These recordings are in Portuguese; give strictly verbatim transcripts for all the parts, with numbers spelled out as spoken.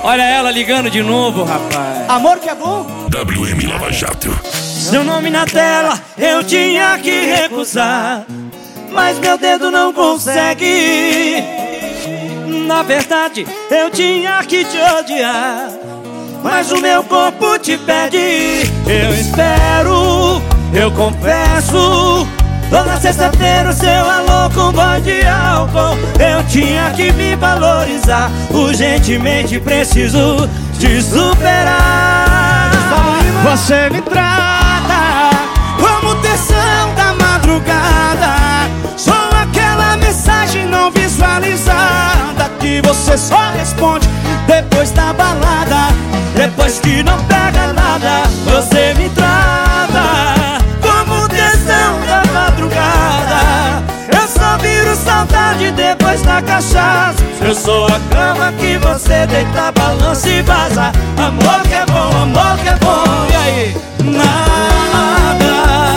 Olha ela ligando de novo, rapaz. Amor que é bom. W M Lava Jato. Seu nome na tela eu tinha que recusar, mas meu dedo não consegue. Na verdade eu tinha que te odiar, mas o meu corpo te pede. Eu espero, eu confesso, toda sexta-feira o seu alô com voz de álcool. Eu tinha que me valorizar, urgentemente preciso te superar. Você me trata como tensão da madrugada. Sou aquela mensagem não visualizada que você só responde depois da balada. Depois que não pega nada, você me trata como tensão da madrugada. Eu só viro saudade depois da cachaça. Eu sou a cama que você deita, balança e vaza. Amor que é bom, amor que é bom. E aí? Nada.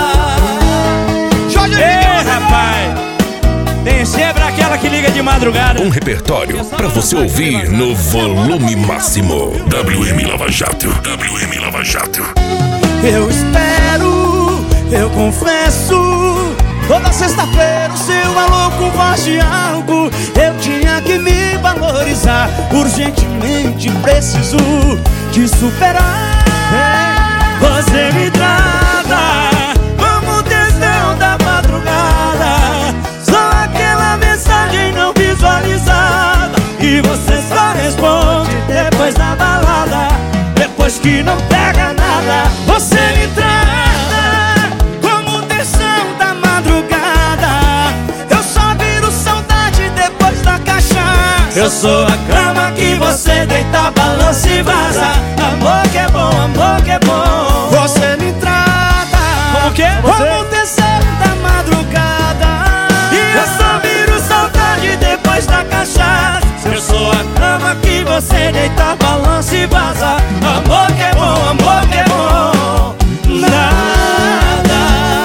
Ei, rapaz, tem sempre aquela que liga de madrugada. Um repertório pra você ouvir no volume máximo. W M Lava Jato. W M Lava Jato. Eu espero, eu confesso, toda sexta-feira o seu alô com voz de algo. Eu tinha que me valorizar, urgentemente preciso te superar. Você me trata como tensão da madrugada. Só aquela mensagem não visualizada e você só responde depois da balada. Depois que não pega nada, Você me trata como tensão da madrugada. Eu só viro saudade depois da cachaça. eu sou a cama que você deita, balança e vaza. Amor que é bom, amor que é bom. Você me trata Como que é? como tensão da madrugada. E eu só viro saudade depois da cachaça. Eu sou a cama que você deita, balança e vaza. Amor que é bom, amor que é bom. Nada.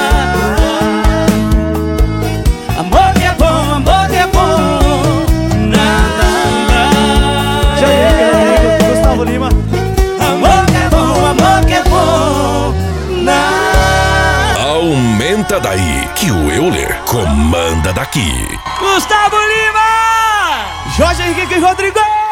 Amor que é bom, amor que é bom. Nada. Gustavo Lima. Amor que é bom, amor que é bom. Nada. Aumenta daí que o Euler comanda daqui. Gustavo Lima! Jorge Henrique Rodrigues.